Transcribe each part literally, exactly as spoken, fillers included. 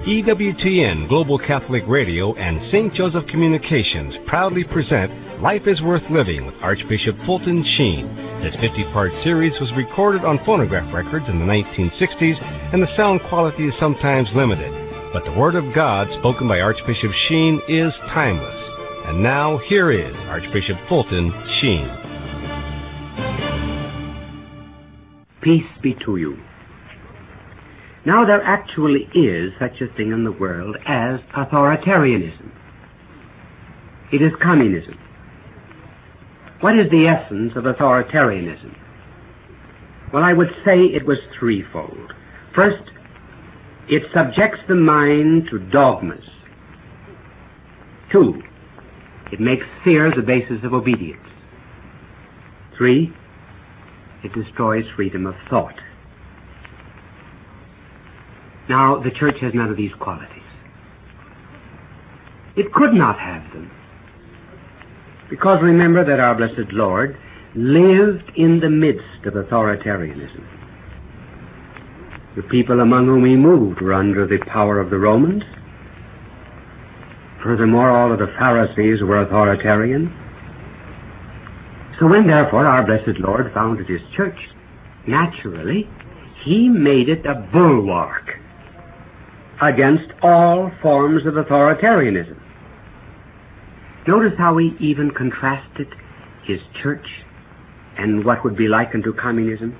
E W T N Global Catholic Radio and Saint Joseph Communications proudly present Life is Worth Living with Archbishop Fulton Sheen. This fifty-part series was recorded on phonograph records in the nineteen sixties, and the sound quality is sometimes limited. But the Word of God spoken by Archbishop Sheen is timeless. And now, here is Archbishop Fulton Sheen. Peace be to you. Now, there actually is such a thing in the world as authoritarianism. It is communism. What is the essence of authoritarianism? Well, I would say it was threefold. First, it subjects the mind to dogmas. Two, it makes fear the basis of obedience. Three, it destroys freedom of thought. Now, the church has none of these qualities. It could not have them. Because remember that our blessed Lord lived in the midst of authoritarianism. The people among whom he moved were under the power of the Romans. Furthermore, all of the Pharisees were authoritarian. So when, therefore, our blessed Lord founded his church, naturally, he made it a bulwark against all forms of authoritarianism. Notice how he even contrasted his church and what would be likened to communism.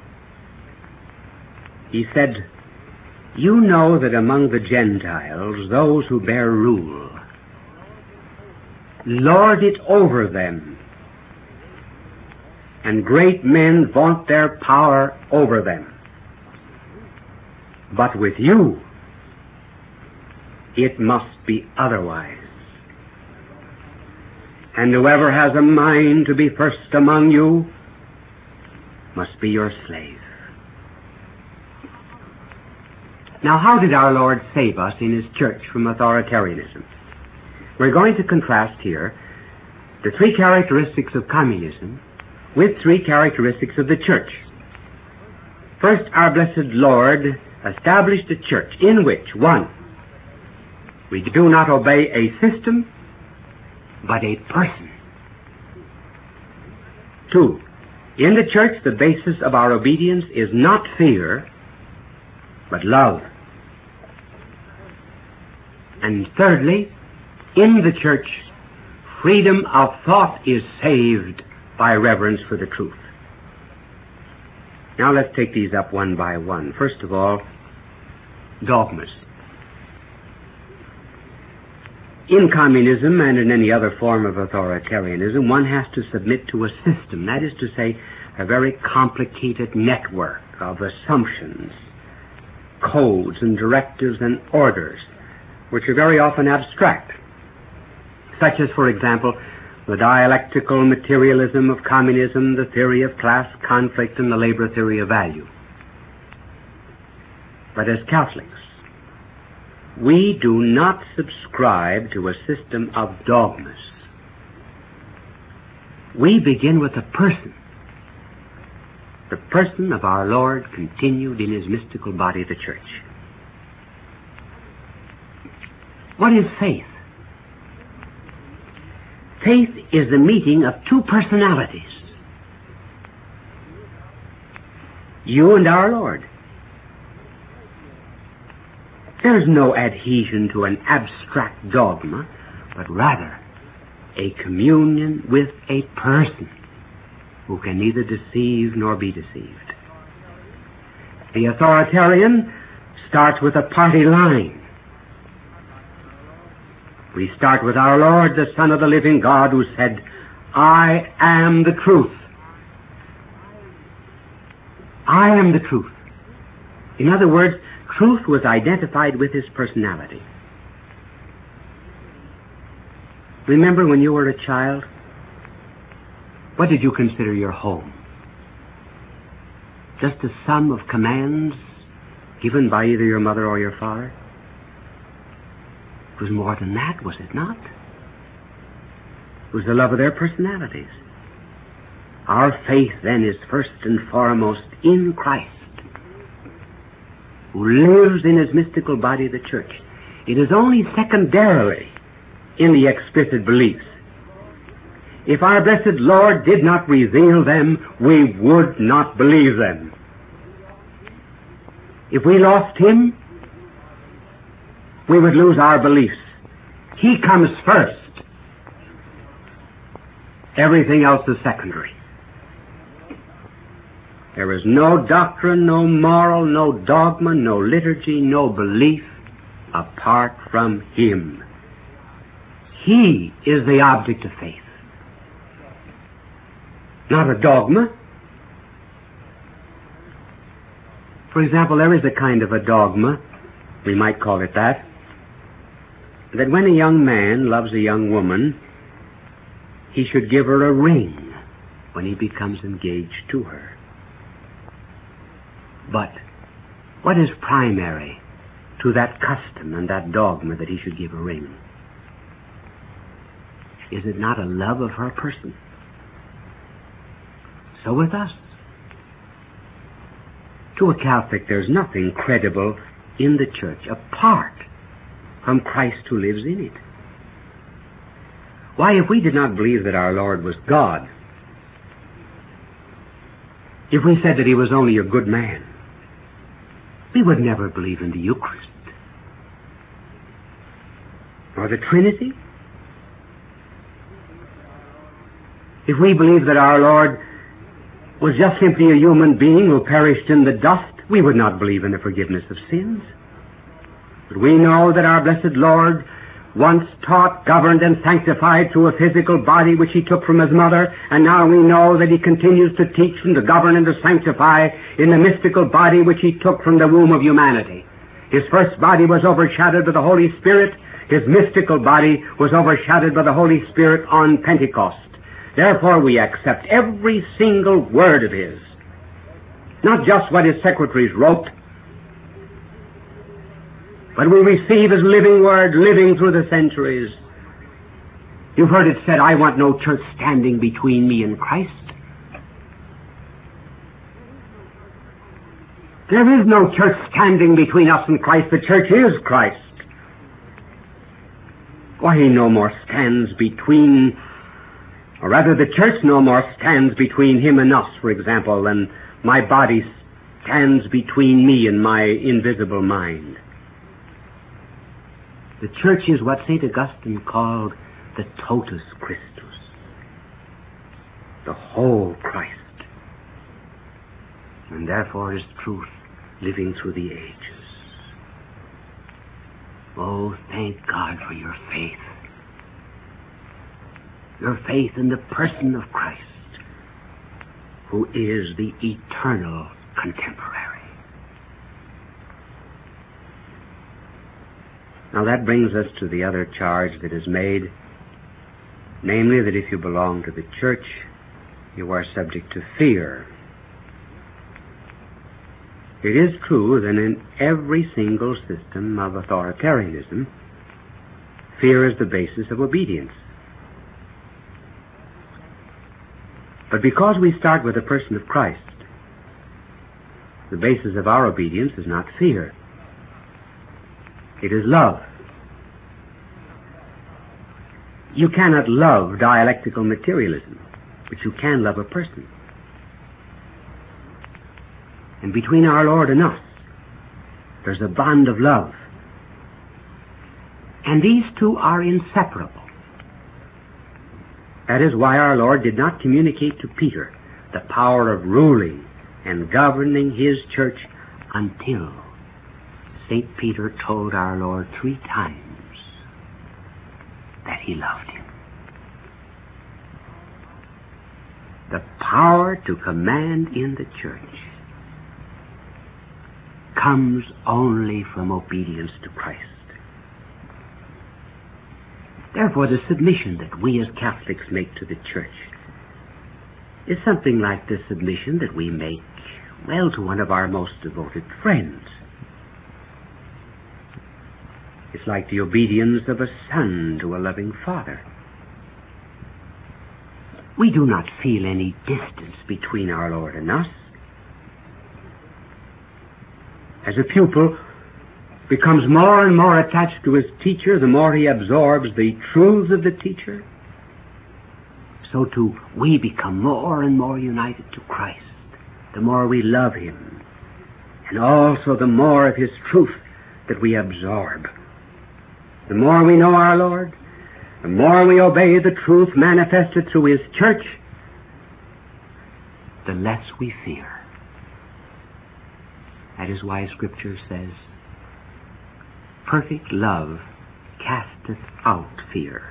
He said, "You know that among the Gentiles, those who bear rule lord it over them, and great men vaunt their power over them. But with you, it must be otherwise. And whoever has a mind to be first among you must be your slave." Now, how did our Lord save us in his church from authoritarianism? We're going to contrast here the three characteristics of communism with three characteristics of the church. First, our blessed Lord established a church in which, one, we do not obey a system, but a person. Two, in the church, the basis of our obedience is not fear, but love. And thirdly, in the church, freedom of thought is saved by reverence for the truth. Now let's take these up one by one. First of all, dogmas. In communism and in any other form of authoritarianism, one has to submit to a system, that is to say, a very complicated network of assumptions, codes and directives and orders, which are very often abstract, such as, for example, the dialectical materialism of communism, the theory of class conflict, and the labor theory of value. But as Catholics, we do not subscribe to a system of dogmas. We begin with a person. The person of our Lord continued in his mystical body, the church. What is faith? Faith is the meeting of two personalities. You and our Lord. There is no adhesion to an abstract dogma, but rather a communion with a person who can neither deceive nor be deceived. The authoritarian starts with a party line. We start with our Lord, the Son of the living God, who said, "I am the truth. I am the truth." In other words, truth was identified with his personality. Remember when you were a child? What did you consider your home? Just a sum of commands given by either your mother or your father? It was more than that, was it not? It was the love of their personalities. Our faith, then, is first and foremost in Christ. who lives in his mystical body, the church. It is only secondarily in the explicit beliefs. If our blessed Lord did not reveal them, we would not believe them. If we lost him, we would lose our beliefs. He comes first. Everything else is secondary. There is no doctrine, no moral, no dogma, no liturgy, no belief apart from him. He is the object of faith. Not a dogma. For example, there is a kind of a dogma, we might call it that, that when a young man loves a young woman, he should give her a ring when he becomes engaged to her. But what is primary to that custom and that dogma that he should give a ring? Is it not a love of her person? So with us. To a Catholic, there's nothing credible in the church apart from Christ who lives in it. Why, if we did not believe that our Lord was God, if we said that he was only a good man, we would never believe in the Eucharist or the Trinity. If we believed that our Lord was just simply a human being who perished in the dust, we would not believe in the forgiveness of sins. But we know that our blessed Lord once taught, governed, and sanctified through a physical body which he took from his mother, and now we know that he continues to teach and to govern and to sanctify in the mystical body which he took from the womb of humanity. His first body was overshadowed by the Holy Spirit. His mystical body was overshadowed by the Holy Spirit on Pentecost. Therefore, we accept every single word of his, not just what his secretaries wrote, but we receive his living word living through the centuries. You've heard it said, I want no church standing between me and Christ. There is no church standing between us and Christ. The church is Christ. Why, he no more stands between, or rather the church no more stands between him and us, for example, than my body stands between me and my invisible mind. The church is what Saint Augustine called the totus Christus, the whole Christ, and therefore is truth living through the ages. Oh, thank God for your faith. Your faith in the person of Christ, who is the eternal contemporary. Now that brings us to the other charge that is made, namely that if you belong to the church, you are subject to fear. It is true that in every single system of authoritarianism, fear is the basis of obedience. But because we start with the person of Christ, the basis of our obedience is not fear. It is love. You cannot love dialectical materialism, but you can love a person. And between our Lord and us, there's a bond of love. And these two are inseparable. That is why our Lord did not communicate to Peter the power of ruling and governing his church until Saint Peter told our Lord three times that he loved him. The power to command in the church comes only from obedience to Christ. Therefore, the submission that we as Catholics make to the church is something like the submission that we make, well, to one of our most devoted friends. It's like the obedience of a son to a loving father. We do not feel any distance between our Lord and us. As a pupil becomes more and more attached to his teacher, the more he absorbs the truths of the teacher, so too we become more and more united to Christ, the more we love him, and also the more of his truth that we absorb. The more we know our Lord, the more we obey the truth manifested through his church, the less we fear. That is why Scripture says, perfect love casteth out fear.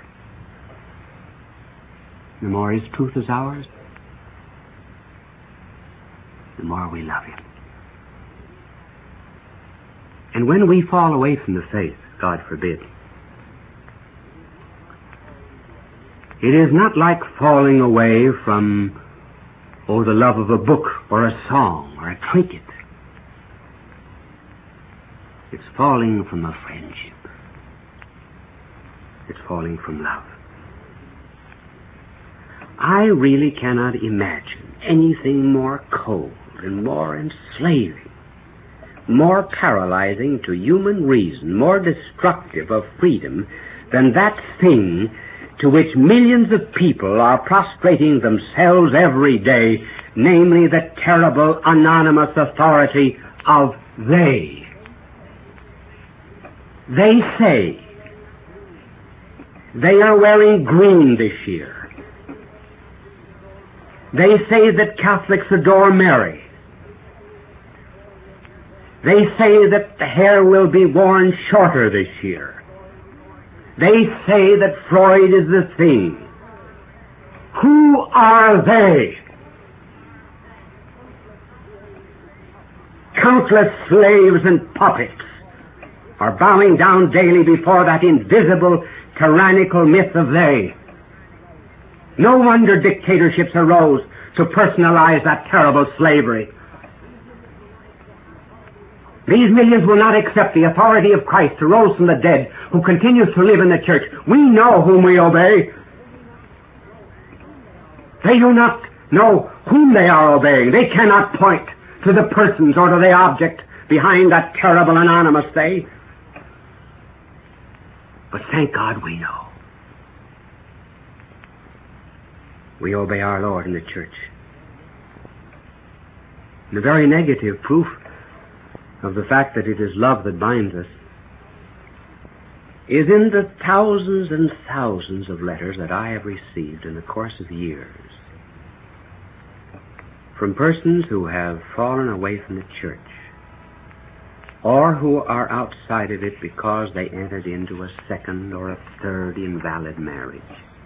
The more his truth is ours, the more we love him. And when we fall away from the faith, God forbid, it is not like falling away from, oh, the love of a book or a song or a trinket. It's falling from a friendship. It's falling from love. I really cannot imagine anything more cold and more enslaving, more paralyzing to human reason, more destructive of freedom than that thing to which millions of people are prostrating themselves every day, namely the terrible anonymous authority of they. They say they are wearing green this year. They say that Catholics adore Mary. They say that the hair will be worn shorter this year. They say that Freud is the thing. Who are they? Countless slaves and puppets are bowing down daily before that invisible, tyrannical myth of they. No wonder dictatorships arose to personalize that terrible slavery. These millions will not accept the authority of Christ who rose from the dead, who continues to live in the church. We know whom we obey. They do not know whom they are obeying. They cannot point to the persons or to the object behind that terrible anonymous they. But thank God we know. We obey our Lord in the church. And the very negative proof of the fact that it is love that binds us is in the thousands and thousands of letters that I have received in the course of years from persons who have fallen away from the church or who are outside of it because they entered into a second or a third invalid marriage.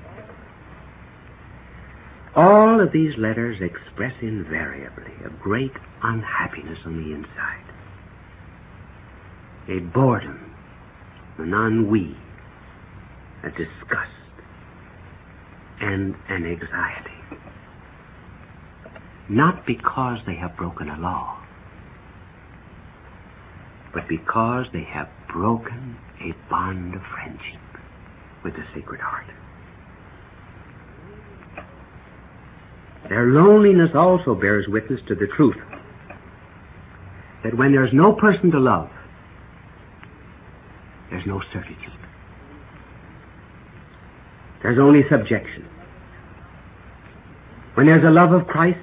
All of these letters express invariably a great unhappiness on the inside, a boredom, an ennui, a disgust, and an anxiety. Not because they have broken a law, but because they have broken a bond of friendship with the Sacred Heart. Their loneliness also bears witness to the truth that when there's no person to love, there's no certitude. There's only subjection. When there's a love of Christ,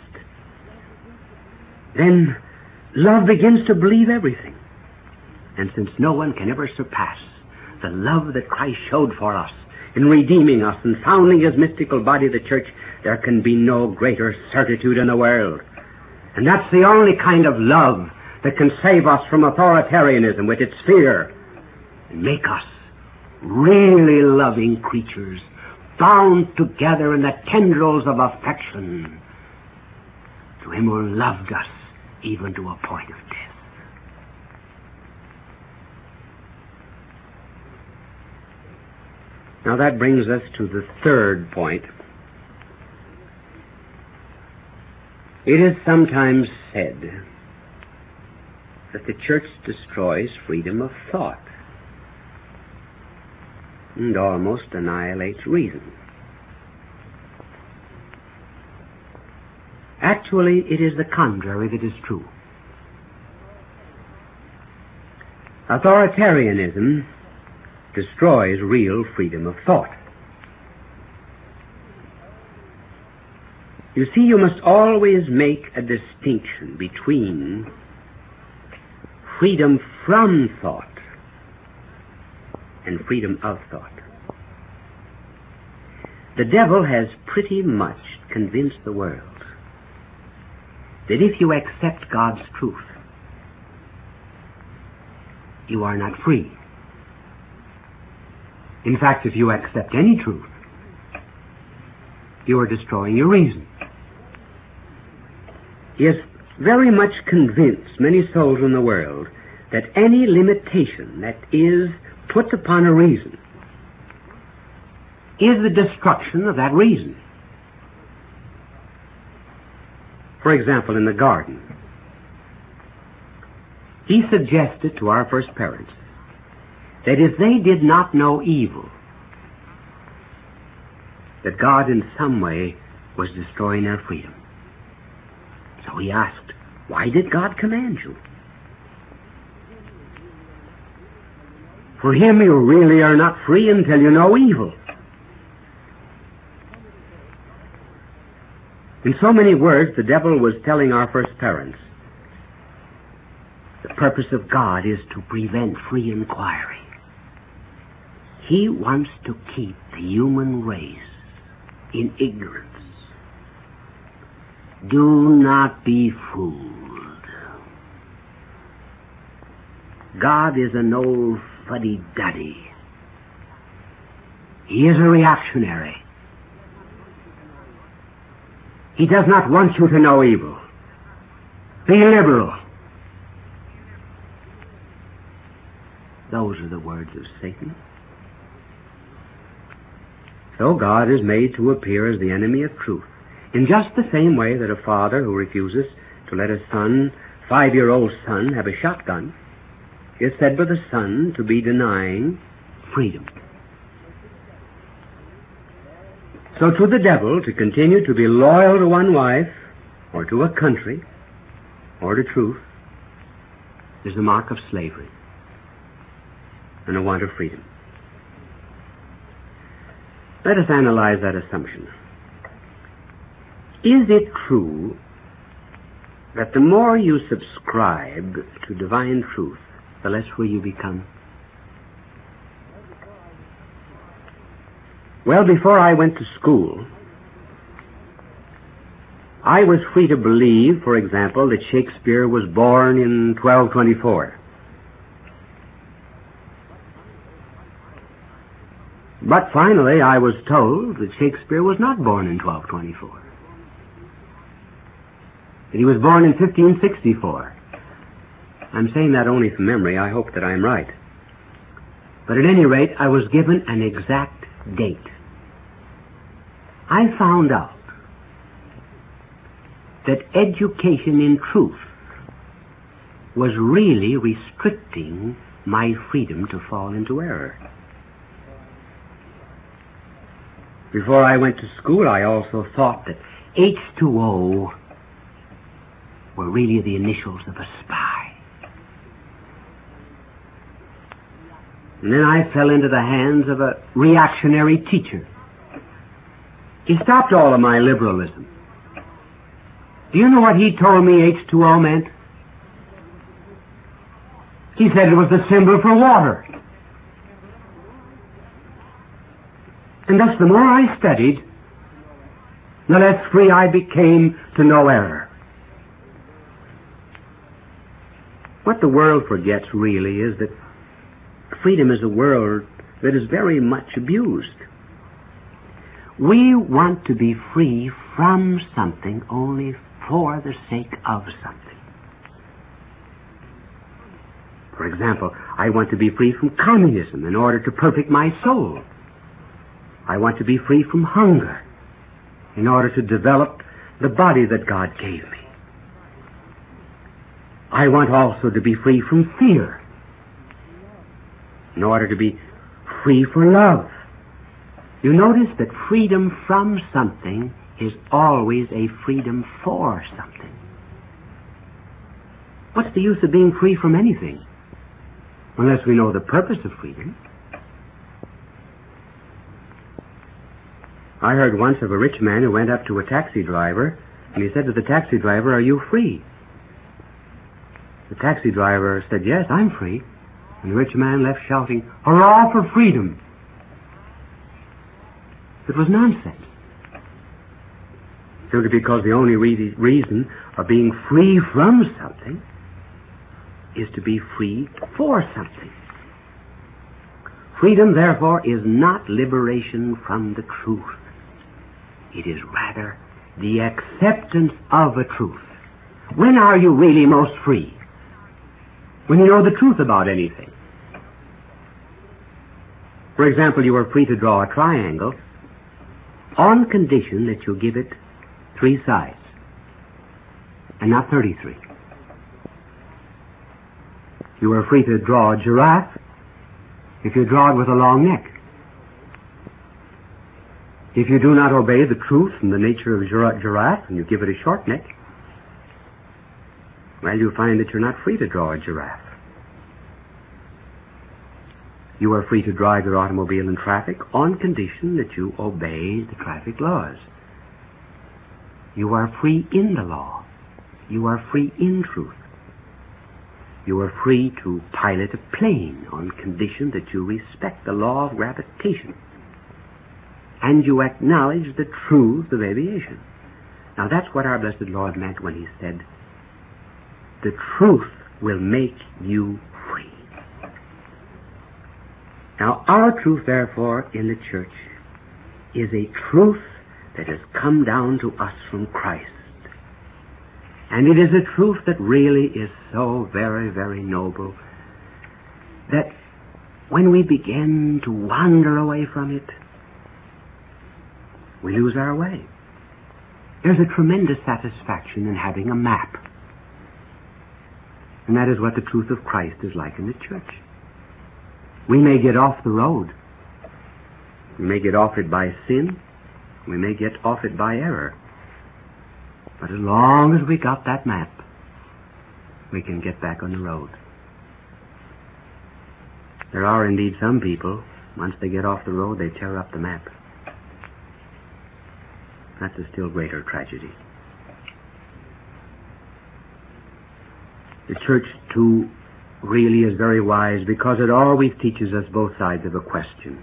then love begins to believe everything. And since no one can ever surpass the love that Christ showed for us in redeeming us and founding his mystical body, the church, there can be no greater certitude in the world. And that's the only kind of love that can save us from authoritarianism with its fear and make us really loving creatures, bound together in the tendrils of affection to him who loved us even to a point of death. Now that brings us to the third point. It is sometimes said that the church destroys freedom of thought and almost annihilates reason. Actually, it is the contrary that is true. Authoritarianism destroys real freedom of thought. You see, you must always make a distinction between freedom from thought and freedom of thought. The devil has pretty much convinced the world that if you accept God's truth, you are not free. In fact, if you accept any truth, you are destroying your reason. He has very much convinced many souls in the world that any limitation that is put upon a reason is the destruction of that reason. For example, in the garden, he suggested to our first parents that if they did not know evil, that God in some way was destroying their freedom. So he asked, why did God command you? For him, you really are not free until you know evil. In so many words, the devil was telling our first parents, the purpose of God is to prevent free inquiry. He wants to keep the human race in ignorance. Do not be fooled. God is an old fuddy-duddy. He is a reactionary. He does not want you to know evil. Be liberal. Those are the words of Satan. So God is made to appear as the enemy of truth, in just the same way that a father who refuses to let his son, five-year-old son, have a shotgun is said by the son to be denying freedom. So to the devil, to continue to be loyal to one wife, or to a country, or to truth, is a mark of slavery and a want of freedom. Let us analyze that assumption. Is it true that the more you subscribe to divine truth, the less free you become? Well, before I went to school, I was free to believe, for example, that Shakespeare was born in twelve twenty-four. But finally, I was told that Shakespeare was not born in twelve twenty-four. That he was born in fifteen sixty-four. I'm saying that only from memory. I hope that I'm right. But at any rate, I was given an exact date. I found out that education in truth was really restricting my freedom to fall into error. Before I went to school, I also thought that H two O were really the initials of a spy. And then I fell into the hands of a reactionary teacher. He stopped all of my liberalism. Do you know what he told me H two O meant? He said it was the symbol for water. And thus the more I studied, the less free I became to know error. What the world forgets really is that freedom is a word that is very much abused. We want to be free from something only for the sake of something. For example, I want to be free from communism in order to perfect my soul. I want to be free from hunger in order to develop the body that God gave me. I want also to be free from fear in order to be free for love. You notice that freedom from something is always a freedom for something. What's the use of being free from anything unless we know the purpose of freedom. I heard once of a rich man who went up to a taxi driver, and he said to the taxi driver, "Are you free?" The taxi driver said, "Yes, I'm free." And the rich man left shouting, "Hurrah for freedom!" It was nonsense. Simply because the only re- reason of being free from something is to be free for something. Freedom, therefore, is not liberation from the truth. It is rather the acceptance of a truth. When are you really most free? When you know the truth about anything. For example, you are free to draw a triangle on condition that you give it three sides and not thirty-three. You are free to draw a giraffe if you draw it with a long neck. If you do not obey the truth and the nature of a giraffe and you give it a short neck, well, you find that you're not free to draw a giraffe. You are free to drive your automobile in traffic on condition that you obey the traffic laws. You are free in the law. You are free in truth. You are free to pilot a plane on condition that you respect the law of gravitation. And you acknowledge the truth of aviation. Now that's what our blessed Lord meant when he said, "The truth will make you free." Now our truth, therefore, in the church is a truth that has come down to us from Christ. And it is a truth that really is so very, very noble that when we begin to wander away from it, we lose our way. There's a tremendous satisfaction in having a map. And that is what the truth of Christ is like in the church. We may get off the road. We may get off it by sin. We may get off it by error. But as long as we got that map, we can get back on the road. There are indeed some people, once they get off the road, they tear up the map. That's a still greater tragedy. The church, too, really is very wise because it always teaches us both sides of a question.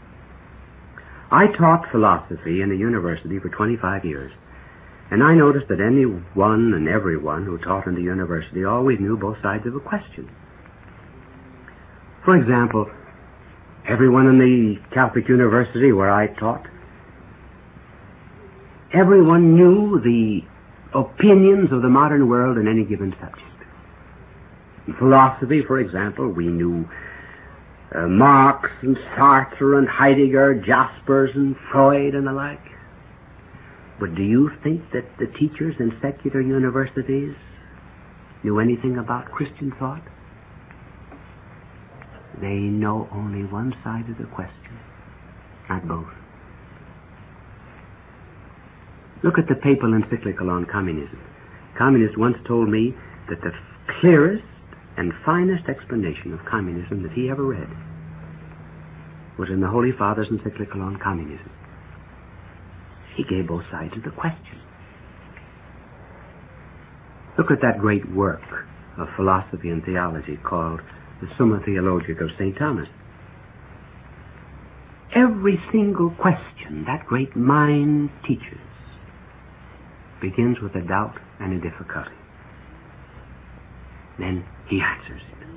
I taught philosophy in a university for twenty-five years, and I noticed that anyone and everyone who taught in the university always knew both sides of a question. For example, everyone in the Catholic university where I taught, everyone knew the opinions of the modern world in any given subject. In philosophy, for example, we knew uh, Marx and Sartre and Heidegger, Jaspers and Freud and the like. But do you think that the teachers in secular universities knew anything about Christian thought? They know only one side of the question, not both. Look at the papal encyclical on communism. A communist once told me that the clearest and finest explanation of communism that he ever read was in the Holy Father's encyclical on communism. He gave both sides of the question. Look at that great work of philosophy and theology called the Summa Theologica of Saint Thomas. Every single question that great mind teaches begins with a doubt and a difficulty. Then he answers it.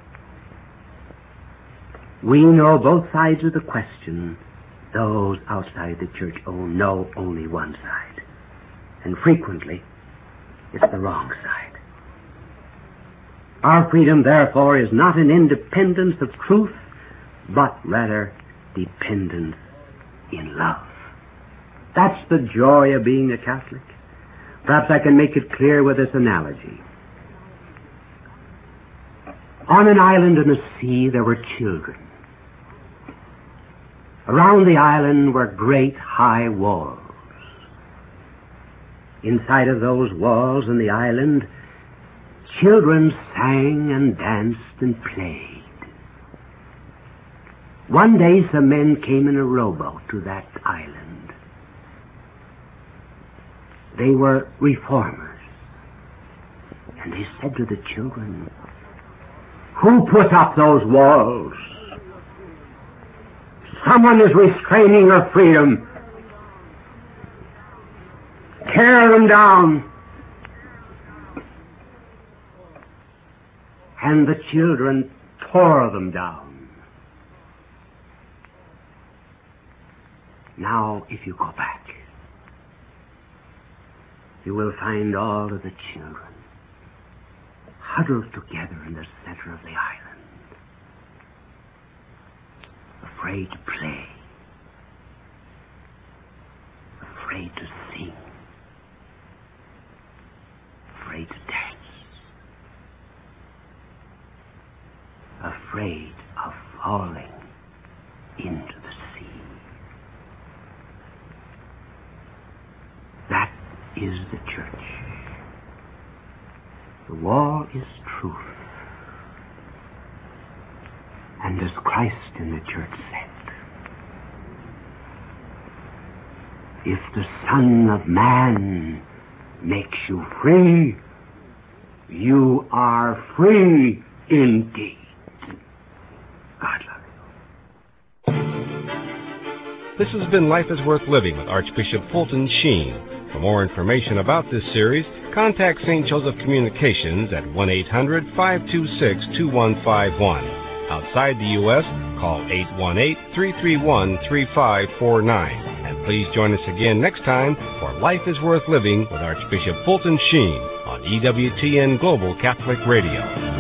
We know both sides of the question. Those outside the church know only one side. And frequently, it's the wrong side. Our freedom, therefore, is not an independence of truth, but rather dependence in love. That's the joy of being a Catholic. Perhaps I can make it clear with this analogy. On an island in the sea, there were children. Around the island were great high walls. Inside of those walls in the island, children sang and danced and played. One day some men came in a rowboat to that island. They were reformers. And they said to the children, "Who put up those walls? Someone is restraining your freedom. Tear them down." And the children tore them down. Now, if you go back, you will find all of the children huddled together in the center of the island, afraid to play, afraid to sing, afraid to dance, afraid of falling into the sea. That is the church. The wall is truth. And as Christ in the church said, if the Son of Man makes you free, you are free indeed. God love you. This has been Life is Worth Living with Archbishop Fulton Sheen. For more information about this series, contact Saint Joseph Communications at one eight hundred, five two six, two one five one. Outside the U S, call eight one eight, three three one, three five four nine. And please join us again next time for Life is Worth Living with Archbishop Fulton Sheen on E W T N Global Catholic Radio.